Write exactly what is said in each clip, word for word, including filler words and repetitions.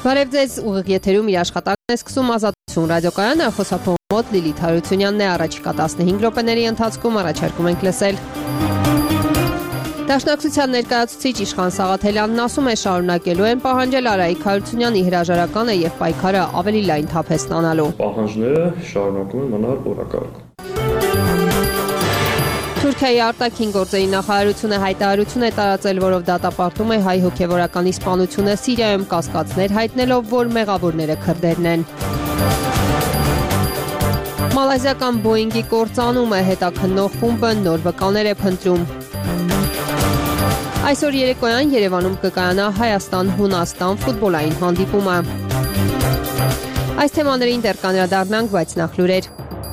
Բարև ձեզ, ուղիղ եթերում իր աշխատանքն է սկսում Ազատություն ռադիոկայանը, խոսափողի մոտ Լիլիթ Հարությունյանն է, առաջիկա տասնհինգ րոպեների ընթացքում առաջարկում ենք լսել։ Դաշնակցության ներկայացուցիչ Իշխան Սաղաթելյանն ասում է, շարունակելու են պահանջել Արայիկ Հարությունյանի հրաժարականը եւ պայքարը ավելի լայն թափ է ստանալու։ Պահանջները շարունակում են մնալ օրակարգ։ Թուրքիայի արտաքին գործերի նախարարությունը հայտարարություն է տարածել, որով դատապարտում է հայ հոգևորականի սպանությունը Սիրիայում կասկածներ հայտնելով, որ մեղավորները քրդերն են։ Մալայզիական Բոինգի կործանումը հետաքննող խումբը նոր վկաներ է փնտրում։ Այսօր երեկոյան Երևանում կկայանա Հայաստան-Հունաստան ֆուտբոլային հանդիպումը։ Այս թեմաներին դեռ կանդրադառնանք, բայց նախ լուրեր։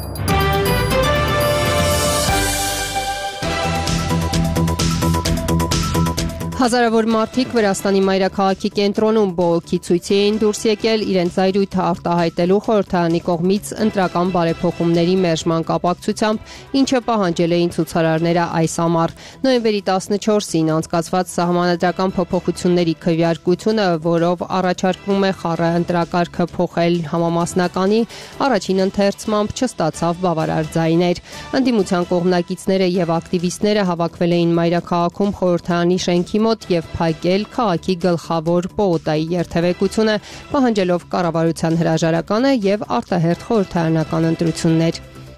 Հազարավոր մարդիկ Վրաստանի մայրաքաղաքի կենտրոնում բողոքի ցույցի էին դուրս եկել իրենց զայրույթը արտահայտելու խորհրդարանի կողմից ընտրական բարեփոխումների մերժման կապակցությամբ, ինչը պահանջել էին ցուցարարները այս ամառ։ Նոյեմբերի տասնչորսին անցկացված սահմանադրական փոփոխությունների քվեարկությունը, որով առաջարկվում է խառը ընտրակարգը փոխել համամասնականի, առաջին ընթերցմամբ չստացավ բավարար ձայներ։ Ընդդիմության կողմնակիցները եւ ակտիվիստները հավաքվել էին մայրաքաղաքում խորհրդարանի շենքի մոտ եւ փակել քաղաքի գլխավոր պողոտայի երթևեկությունը, պահանջելով կառավարության հրաժարականը եւ արտահերթ խորհրդարանական ընտրություններ։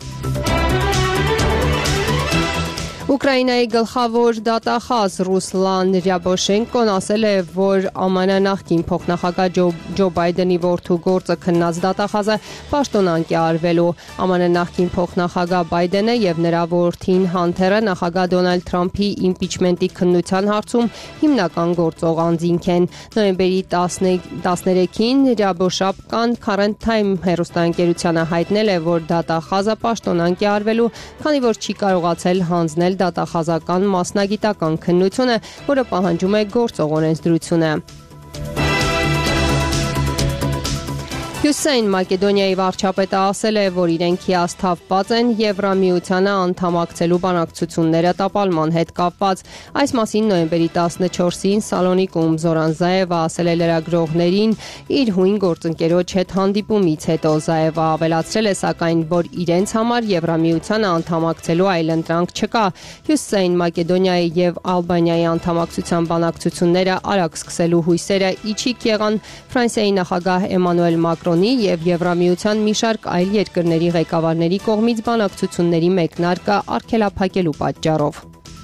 Ուկրաինայի գլխավոր դատախազ Ռուսլան Ռյաբոշենկոն ասել է, որ ԱՄՆ նախկին փոխնախագահ Ջո, Ջո Բայդենի որդու գործը քննած դատախազը պաշտոնանկ է արվելու։ ԱՄՆ նախկին փոխնախագահ Բայդենը եւ նրա որդին Հանթերը նախագահ Դոնալդ Թրամփի իմպիչմենտի քննության հարցում հիմնական գործող անձինք են։ Նոյեմբերի տասներեքին Ռյաբոշապկան Current Time հեռուստաընկերությանը հայտնել է, որ դատախազը պաշտոնանկ է արվելու, քանի որ չի կարողացել հանձնել դատախազական մասնագիտական քննությունը, որը պահանջում է գործող օրենսդրությունը։ Հյուսիսային Մակեդոնիայի վարչապետը ասել է, որ իրենք հիասթափված են Եվրամիությանը անդամակցելու բանակցությունները տապալման հետ կապված։ Այս մասին նոյեմբերի տասնչորսին Սալոնիկում Զորան Զաևը ասել է լրագրողներին իր հույն գործընկերոջ հետ հանդիպումից հետո։ Զաևը ավելացրել է, սակայն, որ իրենց համար Եվրամիությանը անդամակցելու այլընտրանք չկա։ Հյուսիսային Մակեդոնիայի եւ Ալբանիայի անդամակցության բանակցությունները արագ սկսելու հույսերը իջիկ եղան Ֆրանսիայի նախագահ Էմանուել Մակրոնի եւ Եվրամիության մի շարք այլ երկրների ղեկավարների կողմից բանակցությունների մեկնարկը արգելափակելու պատճառով։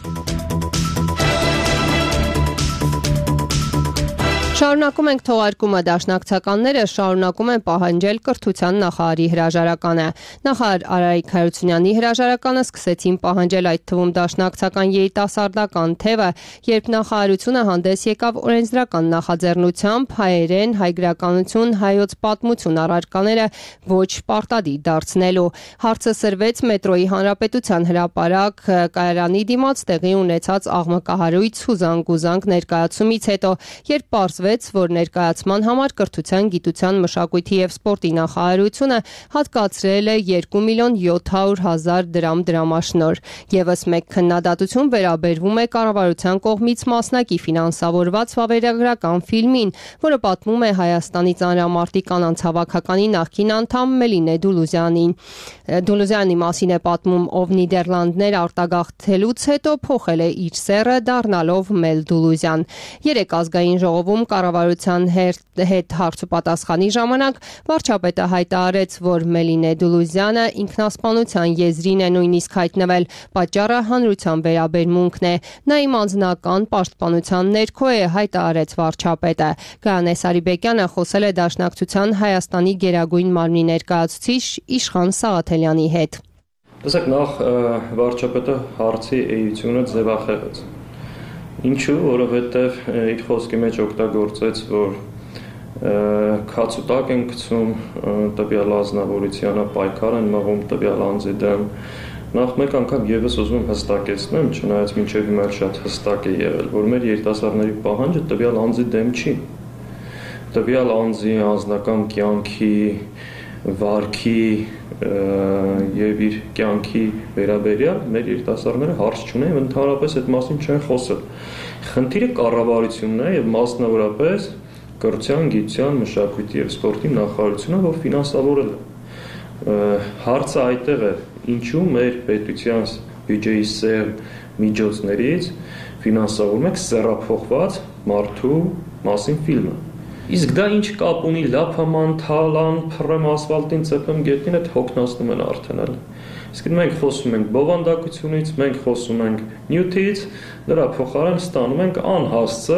Շարունակում ենք թողարկումը, դաշնակցականները շարունակում են պահանջել կրթության նախարարի հրաժարականը։ Նախարար Արայիկ Հարությունյանի հրաժարականը սկսեցին պահանջել այդ թվում դաշնակցական երիտասարդական թևը, երբ նախարարությունը հանդես եկավ օրենսդրական նախաձեռնությամբ հայերեն, հայ գրականություն, հայոց պատմություն առարկաները ոչ պարտադիր դարձնելու։ Հարցը սրվեց մետրոյի հանրապետության հրապարակ կայարանի դիմաց տեղի ունեցած աղմկահարույց հուզանք-գուզանք ներկայացումից հետո, երբ պարզվեց, որ ներկայացման համար կրթության, գիտության, մշակույթի եւ սպորտի նախարարությունը հատկացրել է երկու միլիոն յոթ հարյուր հազար դրամ դրամաշնոր։ Եվս մեկ քննադատություն վերաբերվում է կառավարության կողմից մասնակի ֆինանսավորված վավերագրական ֆիլմին, որը պատմում է Հայաստանի ծանրամարտի կանանց հավաքականի նախկին անդամ Մելինե Դուլուզյանին։ Դուլուզյանի մասին է պատմում, ով Նիդերլանդներ արտագաղթելուց հետո փոխել է իր սեռը, դառնալով Մել Դուլուզյան։ Երեք ազգային ժողովում կառավարության հետ հարցուպատասխանի ժամանակ վարչապետը հայտարարեց, որ Մելինե Դուլուզյանը ինքնասպանության եզրին է նույնիսկ հայտնվել, պատճառը հանրության վերաբերմունքն է։ Նա իմ անձնական պաշտպանության ներքո է, հայտարարեց վարչապետը։ Գայանե Սարիբեկյանը խոսել է Դաշնակցության Հայաստանի գերագույն մարմնի ներկայացուցիչ Իշխան Սաղաթելյանի հետ։ Տեսեք, նախ վարչապետը հարցի էությունը ձևախեղեց։ Ինչու, որովհետև իր խոսքի մեջ օգտագործեց, որ քացուտակ են գցում տվյալ ազնվորությանը, պայքար են մղում տվյալ անձի դեմ։ Նախ մեկ անգամ եւս ուզում եմ հստակեցնեմ, չնայած մինչև հիմա շատ հստակ է եղել, որ մեր երիտասարդների պահանջը տվյալ անձի դեմ չի։ Տվյալ անձի անձնական կյանքի, վարքի եւ իր կյանքի վերաբերյալ մեր երիտասարդները հարց չունեն, ընդհանրապես այդ մասին չեն խոսել։ Խնդիրը կառավարությունն է եւ մասնավորապես կրթության, գիտության, մշակույթի եւ սպորտի նախարարությունը, որ ֆինանսավորել է։ Հարցը այդտեղ է, ինչու մեր պետության բյուջեի սև միջոցներից ֆինանսավորում եք սեռափոխված մարդու մասին ֆիլմը։ Իսկ դա ինչ կապ ունի լափաման, թալան, փռեմ ասֆալտին, ծեփեմ գետնին, այդ հոգնածնում են արդեն էլ։ Իսկ մենք խոսում ենք բովանդակությունից, մենք խոսում ենք նյութից, դրա փոխարեն ստանում ենք անհասցը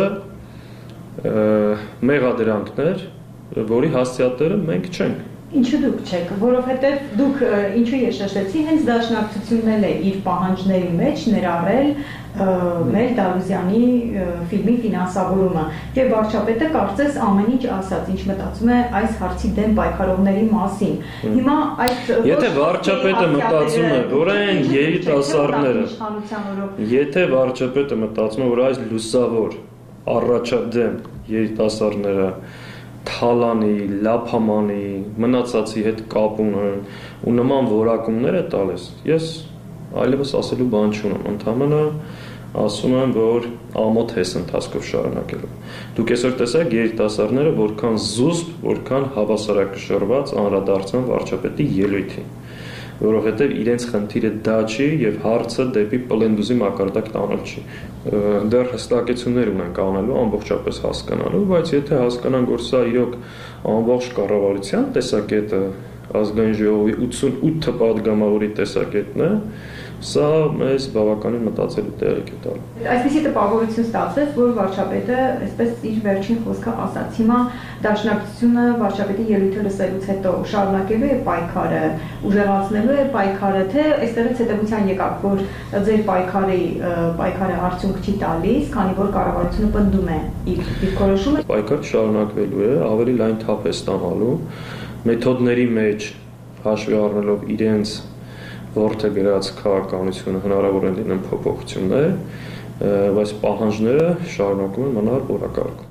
մեղադրանքներ, որի հասցեատերը մենք չենք։ Ինչու դուք չեք, որովհետև դուք ինչու ես շեշտեցի, հենց դաշնակցությունն է իր պահանջների մեջ ներառել մեր Դալուզյանի ֆիլմի ֆինանսավորումը եւ վարչապետը կարծես ամեն ինչ ասաց, ինչ մտածում է այս հարցի դեմ պայքարողների մասին։ Հիմա այդ Եթե վարչապետը մտածում է, որ այն երիտասարդները, եթե վարչապետը մտածում է, որ այս լուսավոր առաջադեմ երիտասարդները թալանի, լափամանի, մնացածի հետ կապ ունեն ու նման որակումներ է տալիս, ես այլևս ասելու բան չունեմ, ընդհանրապես ասում եմ, որ ամոթ հես ընթացքով շարունակելու։ Դուք այսօր տեսեք երիտասարդները որքան զուսպ, որքան հավասարակշռված անդրադարձան վարչապետի ելույթին, որովհետև իրենց խնդիրը դա չի եւ հարցը դեպի պլենդուզի մակարդակ տանել չի։ Դեռ հստակեցումներ ունենք անելու, ամբողջապես հասկանալու, բայց եթե հասկանանք, որ սա իրոք ամբողջ կառավարության տեսակետը, ազգային ժողովի ութսունութ պատգամավորի տեսակետն է, սա մեզ բավականին մտածելու տեղիք է տալու։ Այսպիսի տպավորություն ստացվեց, որ վարչապետը այսպես իր վերջին խոսքը ասաց։ Հիմա դաշնակցությունը վարչապետի ելույթը լսելուց հետո շարունակելու է պայքարը, ուժեղացնելու է պայքարը, թե այստեղից հետևության եկավ, որ ձեր պայքարի պայքարը արդյունք չի տալիս, քանի որ կառավարությունը պնդում է իր դիրքորոշումը։ Պայքարը շարունակվելու է, ավելի լայն թափ է ստանալու, մեթոդների մեջ հաշվի առնելով իրենց որդը գրած քաղաքականությունը հնարավոր են լինեն փոփոխություններ, բայց պահանջները շարունակում են մնալ օրակարգում։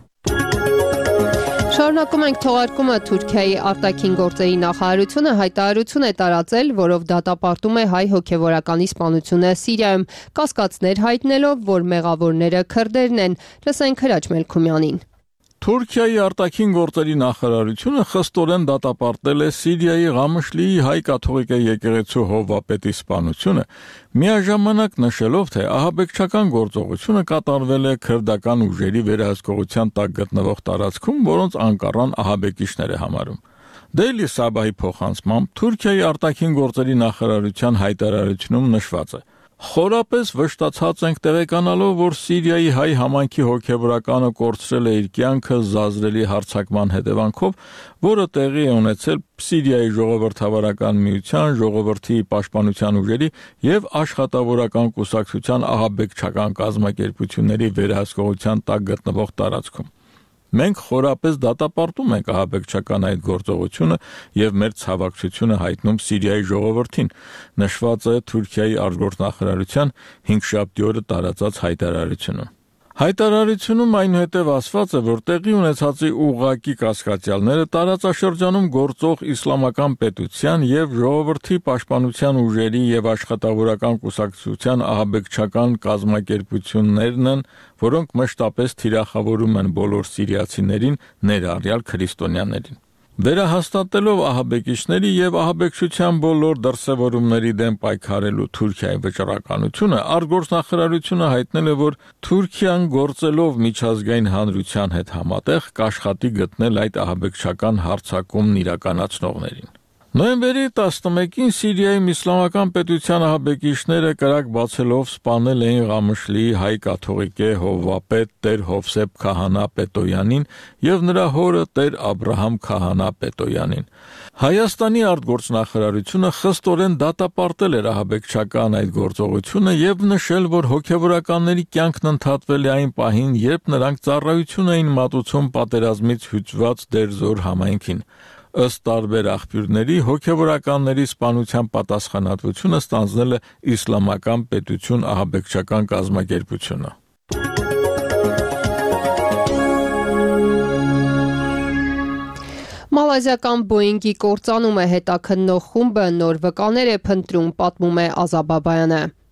Շարունակում ենք թողարկումը Թուրքիայի արտաքին գործերի նախարարությունը հայտարարություն է տարածել, որով դատապարտում է հայ հոգևորականի սպանությունը Սիրիայում, կասկածներ հայտնելով, որ մեղավորները քրդերն են։ Լսենք Հրաչ Մելքումյանին։ Թուրքիայի արտաքին գործերի նախարարությունը խստորեն դատապարտել է Սիրիայի Ղամշլիի հայ կաթողիկե եկեղեցու հովվապետի սպանությունը, միաժամանակ նշելով, թե ահաբեկչական գործողությունը կատարվել է քրդական ուժերի վերահսկողության տակ գտնվող տարածքում, որոնց անկառան ահաբեկիչներ է համարում։ Daily Sabah-ի փոխանցմամբ Թուրքիայի արտաքին գործերի նախարարության հայտարարությունում նշված է. Խորապես վշտացած ենք տեղեկանալով, որ Սիրիայի հայ համայնքի հոգևորականը կորցրել է իր կյանքը զազրելի հարձակման հետևանքով, որը տեղի է ունեցել Սիրիայի ժողովրդավարական միության, ժողովրդի պաշտպանության ուժերի եւ աշխատավորական կուսակցության ահաբեկչական կազմակերպությունների վերահսկողության տակ գտնվող տարածքում։ Մենք խորապես դատապարտում ենք ահաբեկչական այդ գործողությունը եւ մեր ցավակցությունը հայտնում Սիրիայի ժողովրդին, նշված է Թուրքիայի արտգործնախարարության հինգշաբթի օրը տարածած հայտարարությունում։ Հայտարարությունում այնուհետև ասված է, որ տեղի ունեցածի ուղղակի կասկածյալները տարածաշրջանում գործող իսլամական պետության եւ ժողովրդի պաշտպանության ուժերի եւ աշխատավորական կուսակցության ահաբեկչական կազմակերպություններն են, որոնք մշտապես թիրախավորում են բոլոր սիրիացիներին, ներառյալ քրիստոնյաներին։ Վերահաստատելով ահաբեկիչների եւ ահաբեկչության բոլոր դրսևորումների դեմ պայքարելու Թուրքիայի վճռականությունը, արտգործնախարարությունը հայտնել է, որ Թուրքիան գործելով միջազգային հանրության հետ համատեղ կաշխատի գտնել այդ ահաբեկչական հարձակումն իրականացնողներին։ Նոյեմբերի տասնմեկին Սիրիայում իսլամական պետության ահաբեկիչները կրակ բացելով սպանել էին Ղամշլիի հայ կաթողիկե հովվապետ Տեր Հովսեփ Քահանա Պետոյանին եւ նրա հորը Տեր Աբրահամ Քահանա Պետոյանին։ Հայաստանի արտգործնախարարությունը խստորեն դատապարտել էր ահաբեկչական այդ գործողությունը եւ նշել, որ հոգեվորականների կյանքն ընդհատվել է այն պահին, երբ նրանք ծառայություն էին մատուցում պատերազմից հյուծված Դերզոր համայնքին։ Ըստ տարբեր աղբյուրների հոգևորականների սպանության պատասխանատվությունը ստանձնել է իսլամական պետություն ահաբեկչական կազմակերպությունը։ Մալազիական Բոինգի կործանումը հետաքննող խումբը նոր վկաներ է փնտրում, պատմում է Ազա Բաբայանը։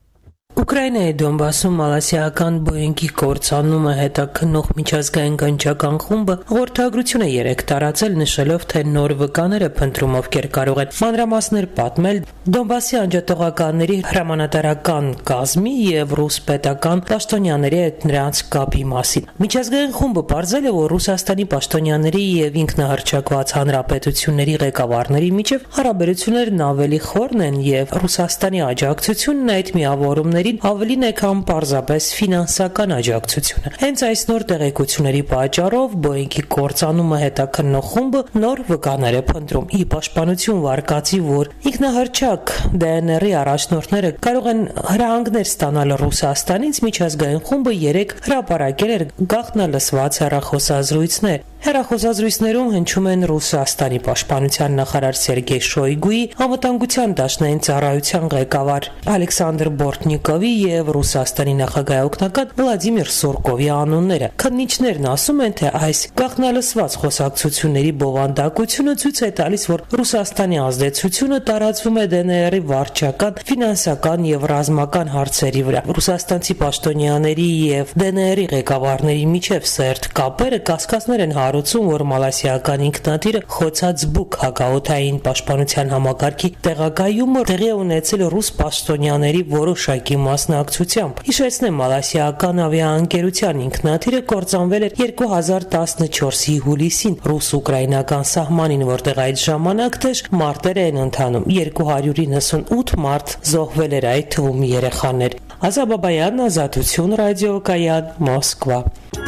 Ուկրաինայի Դոնբասում մալասիական Բոյինգի կործանումը հետաքննող միջազգային գնչական խումբը հաղորդագրություն է երեկ տարածել, նշելով, թե նոր վկաները փնտրում ովքեր կարող են մանրամասներ պատմել Դոնբասի անջատողականների հրամանատարական կազմի եւ ռուս պետական պաշտոնյաների հետ նրանց կապի մասին։ Միջազգային խումբը պարզել է, որ Ռուսաստանի պաշտոնյաների եւ ինքնահռչակված հանրապետությունների ղեկավարների միջև հարաբերություններն ավելի խորն են եւ Ռուսաստանի աջակցությունն այդ միավորումների ավելին է, քան պարզապես ֆինանսական աջակցությունը։ Հենց այս նոր տեղեկությունների պատճառով Բոյինգի կործանումը հետաքննող խումբը նոր վկաներ է փնտրում։ Ի պաշտպանություն վարկածի, որ ինքնահռչակ դե են էրի առաջնորդները կարող են հրահանգներ ստանալ Ռուսաստանից, միջազգային խումբը երեկ հրապարակել էր գաղտնալսված հեռախոսազրույցներ։ Հեռախոսազրույցներում հնչում են Ռուսաստանի պաշտպանության նախարար Սերգեյ Շոյգուի, անվտանգության դաշնային ծառայության ղեկավար Ալեքսանդր Բորտնիկովի եւ Ռուսաստանի նախագահի օգնական Վլադիմիր Սորկովի անունները։ Քննիչներն ասում են, թե այս գաղտնալսված խոսակցությունների բովանդակությունը ցույց է տալիս, որ Ռուսաստանի ազդեցությունը տարածվում է դե են էրի վարչական, ֆինանսական եւ ռազմական հարցերի վրա։ Ռուսաստանցի պաշտոնյաների եւ դե են էրի ղեկավարների միջև սերտ կապերը կասկածներ են հարուցում, որ մալասիական ինքնաթիռը խոցած բուկ հակաօդային պաշտպանության համակարգի տեղակայումը տեղի է ունեցել ռուս պաշտոնյաների որոշակի մասնակցությամբ։ Հիշեցնեմ, մալասիական ավիաընկերության ինքնաթիռը կործանվել էր երկու հազար տասնչորսի հուլիսին ռուս-ուկրաինական սահմանին, որտեղ այդ ժամանակ դեռ մարտեր են ընթանում։ երկու հարյուր իննսունութ մարդ զոհվել էր, այդ թվում երեխաներ։ Ազա Բաբայան, Ազատություն ռադիոկայան, Մոսկվա։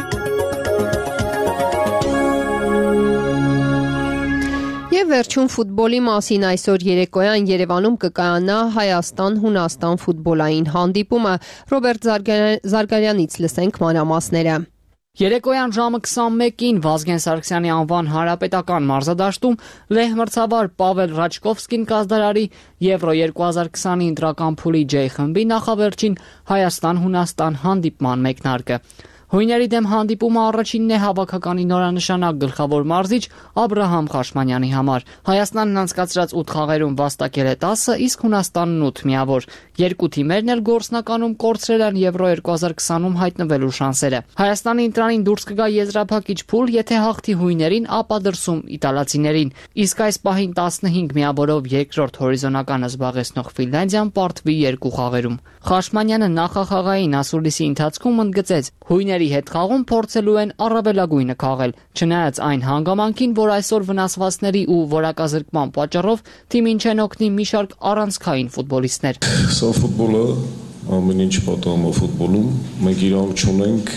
Եվ վերջում ֆուտբոլի մասին այսօր երեկոյան Երևանում կկայանա Հայաստան-Հունաստան ֆուտբոլային հանդիպումը։ Ռոբերտ Զարգարյանից լսենք մանրամասները։ Երեկոյան ժամը քսանմեկին Վազգեն Սարգսյանի անվան հանրապետական մարզադաշտում լեհ մրցավար Պավել Ռաչկովսկին կազդարարի Եվրո երկու հազար քսանի ընտրական փուլի J խմբի նախավերջին Հայաստան-Հունաստան հանդիպման մեկնարկը։ Հույների դեմ հանդիպումը առաջինն է հավաքականի նորանշանակ գլխավոր մարզիչ Աբրահամ Խաշմանյանի համար։ Հայաստանն անցկացրած ութ խաղերում վաստակել է տասը, իսկ Հունաստանն ութ միավոր։ Երկու թիմերն էլ գործնականում կորցրել են Եվրո երկու հազար քսանում հայտնվելու շանսերը։ Հայաստանի ընտրանին դուրս կգա եզրափակիչ փուլ, եթե հաղթի հույներին, ապա դրսում իտալացիներին։ Իսկ այս պահին տասնհինգ միավորով երկրորդ հորիզոնականը զբաղեցնող Ֆինլանդիան պարտվի երկու խաղերում։ Խաշմանյանը նախախաղային ասուլիսի ընթացքում ընդգծեց, հույների հետ խաղում փորձելու են առավելագույնը քաղել, չնայած այն հանգամանքին, որ այսօր վնասվածքների ու որակազրկման պատճառով թիմին չեն օգնի մի շարք առանցքային ֆուտբոլիստներ։ Սա ֆուտբոլը ամեն ինչ պատահում է ֆուտբոլում, մենք իրավունք չունենք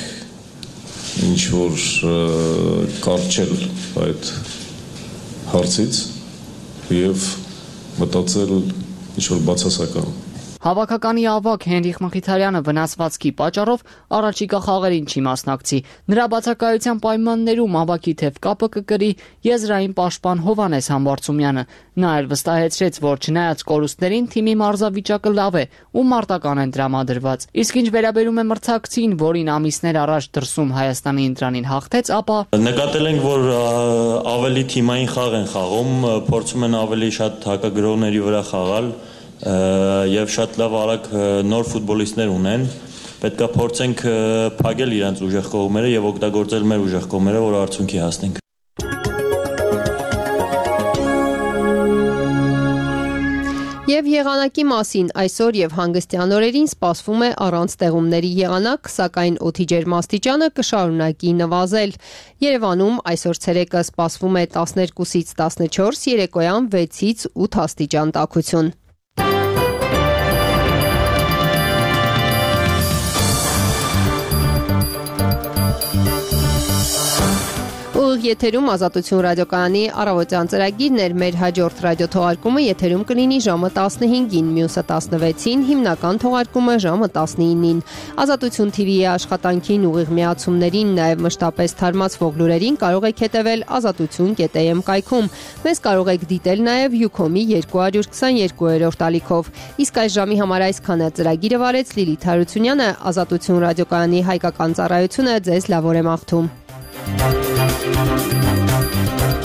ինչ որ կարճել այդ հարցից եւ մտածել ինչ որ բացասական։ Հավաքականի ավագ Հենրիխ Մխիթարյանը վնասվածքի պատճառով առաջիկա խաղերին չի մասնակցի։ Նրա բացակայության պայմաններում ավագի թեւ կապը կկրի եզրային պաշտպան Հովանես Համբարձումյանը։ Նա էլ վստահեցրեց, որ չնայած կորուստներին թիմի մարզավիճակը լավ է ու մարտական են տրամադրված։ Իսկ ինչ վերաբերում է մրցակցին, որին ամիսներ առաջ դրսում Հայաստանի ընտրանին հաղթեց, ապա նկատել ենք, որ ավելի թիմային խաղ են խաղում, փորձում են ավելի շատ հակագրողների վրա խաղալ եւ շատ լավ արագ նոր ֆուտբոլիստներ ունեն, պետք է փորձենք փակել իրենց ուժեղ կողմերը եւ օգտագործել մեր ուժեղ կողմերը, որ արդյունքի հասնենք։ Եվ եղանակի մասին այսօր եւ հանգստյան օրերին սպասվում է առանց տեղումների եղանակ, սակայն օդի ջերմաստիճանը կշարունակի նվազել։ Երևանում այսօր ցերեկը սպասվում է տասներկուսից տասնչորս, երեկոյան վեցից ութ աստիճան տաքություն։ Ուղիղ եթերում Ազատություն ռադիոկայանի առավոտյան ծրագիրն էր, մեր հաջորդ ռադիոթողարկումը եթերում կլինի ժամը տասնհինգին, մյուսը տասնվեցին, հիմնական թողարկումը ժամը տասնինին։ Ազատություն թի վիի աշխատանքին ուղիղ միացումներին, նաև մշտապես թարմացվող լուրերին կարող եք հետևել ազատություն կետ էմ կայքում։ Մեզ կարող եք դիտել նաև Յուքոմի երկու հարյուր քսաներկուերորդ ալիքով։ Իսկ այս ժամի համար այսքանը ծրագիրը վարեց Լիլիթ Հարությունյանը, Ազատություն ռադիոկայանի հայկական ծառայությունը ձեզ լավ օր է մաղթում։ Thank you.